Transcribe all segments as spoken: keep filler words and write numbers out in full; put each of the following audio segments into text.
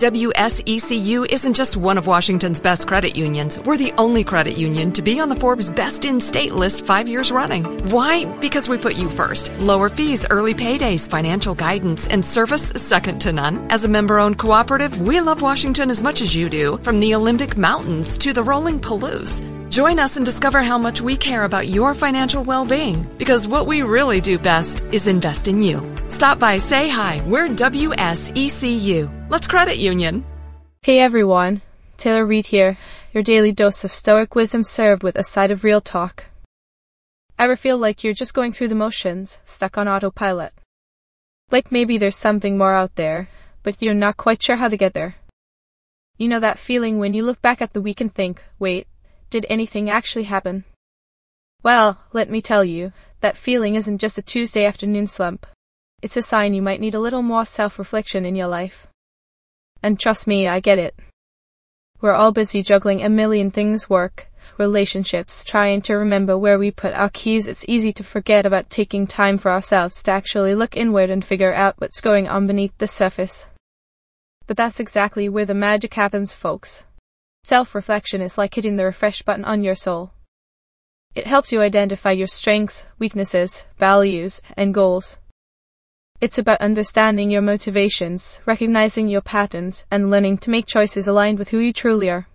W S E C U isn't just one of Washington's best credit unions. We're the only credit union to be on the Forbes Best in State list five years running. Why? Because we put you first. Lower fees, early paydays, financial guidance, and service second to none. As a member-owned cooperative, we love Washington as much as you do, from the Olympic Mountains to the rolling Palouse. Join us and discover how much we care about your financial well-being, because what we really do best is invest in you. Stop by, say hi. We're W S E C U. Let's credit union. Hey everyone, Taylor Reid here, your daily dose of stoic wisdom served with a side of real talk. Ever feel like you're just going through the motions, stuck on autopilot? Like maybe there's something more out there, but you're not quite sure how to get there. You know that feeling when you look back at the week and think, wait, did anything actually happen? Well, let me tell you, that feeling isn't just a Tuesday afternoon slump. It's a sign you might need a little more self-reflection in your life. And trust me, I get it. We're all busy juggling a million things: work, relationships, trying to remember where we put our keys. It's easy to forget about taking time for ourselves to actually look inward and figure out what's going on beneath the surface. But that's exactly where the magic happens, folks. Self-reflection is like hitting the refresh button on your soul. It helps you identify your strengths, weaknesses, values, and goals. It's about understanding your motivations, recognizing your patterns, and learning to make choices aligned with who you truly are.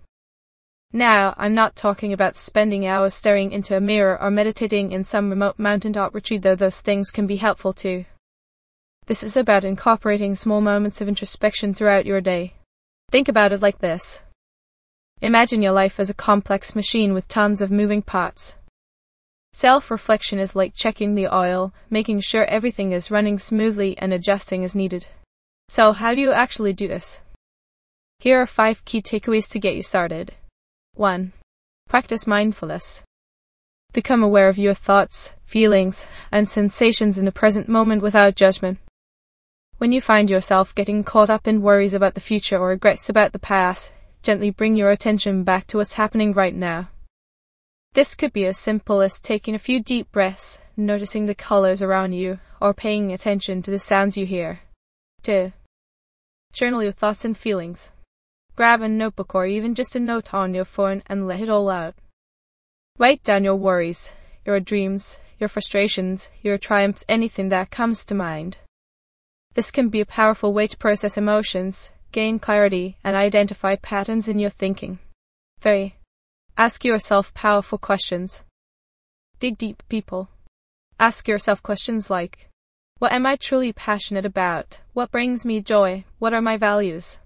Now, I'm not talking about spending hours staring into a mirror or meditating in some remote mountaintop retreat, though those things can be helpful too. This is about incorporating small moments of introspection throughout your day. Think about it like this. Imagine your life as a complex machine with tons of moving parts. Self-reflection is like checking the oil, making sure everything is running smoothly and adjusting as needed. So how do you actually do this? Here are five key takeaways to get you started. one. Practice mindfulness. Become aware of your thoughts, feelings, and sensations in the present moment without judgment. When you find yourself getting caught up in worries about the future or regrets about the past, gently bring your attention back to what's happening right now. This could be as simple as taking a few deep breaths, noticing the colors around you, or paying attention to the sounds you hear. two. Journal your thoughts and feelings. Grab a notebook or even just a note on your phone and let it all out. Write down your worries, your dreams, your frustrations, your triumphs, anything that comes to mind. This can be a powerful way to process emotions, gain clarity, and identify patterns in your thinking. three. Ask yourself powerful questions. Dig deep, people. Ask yourself questions like, what am I truly passionate about? What brings me joy? What are my values?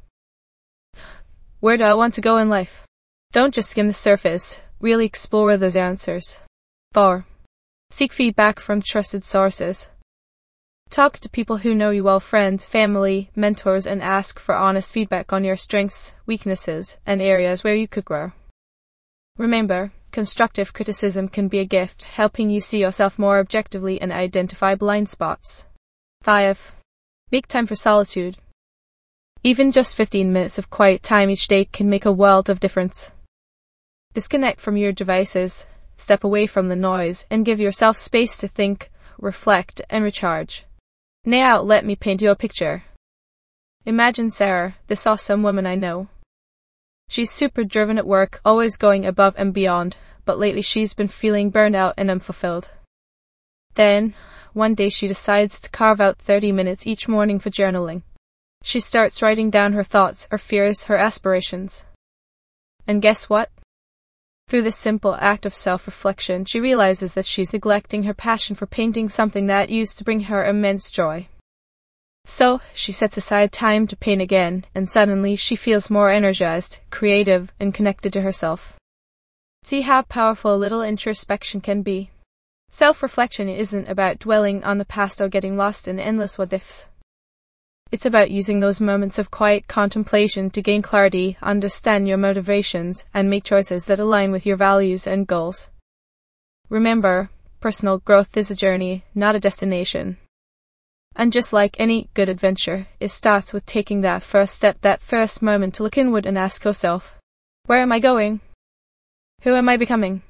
Where do I want to go in life? Don't just skim the surface. Really explore those answers. four. Seek feedback from trusted sources. Talk to people who know you well, friends, family, mentors, and ask for honest feedback on your strengths, weaknesses, and areas where you could grow. Remember, constructive criticism can be a gift, helping you see yourself more objectively and identify blind spots. five. Make time for solitude. Even just fifteen minutes of quiet time each day can make a world of difference. Disconnect from your devices, step away from the noise, and give yourself space to think, reflect, and recharge. Now, let me paint you a picture. Imagine Sarah, this awesome woman I know. She's super driven at work, always going above and beyond, but lately she's been feeling burned out and unfulfilled. Then, one day she decides to carve out thirty minutes each morning for journaling. She starts writing down her thoughts, her fears, her aspirations. And guess what? Through this simple act of self-reflection, she realizes that she's neglecting her passion for painting, something that used to bring her immense joy. So, she sets aside time to paint again, and suddenly she feels more energized, creative, and connected to herself. See how powerful a little introspection can be. Self-reflection isn't about dwelling on the past or getting lost in endless what-ifs. It's about using those moments of quiet contemplation to gain clarity, understand your motivations, and make choices that align with your values and goals. Remember, personal growth is a journey, not a destination. And just like any good adventure, it starts with taking that first step, that first moment to look inward and ask yourself, where am I going? Who am I becoming?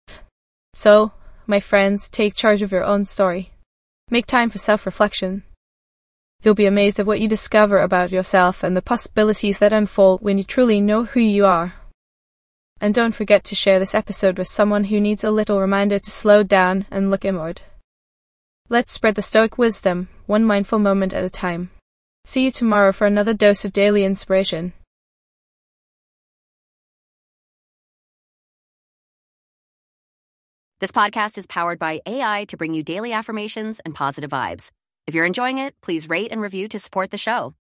So, my friends, take charge of your own story. Make time for self-reflection. You'll be amazed at what you discover about yourself and the possibilities that unfold when you truly know who you are. And don't forget to share this episode with someone who needs a little reminder to slow down and look inward. Let's spread the Stoic wisdom, one mindful moment at a time. See you tomorrow for another dose of daily inspiration. This podcast is powered by A I to bring you daily affirmations and positive vibes. If you're enjoying it, please rate and review to support the show.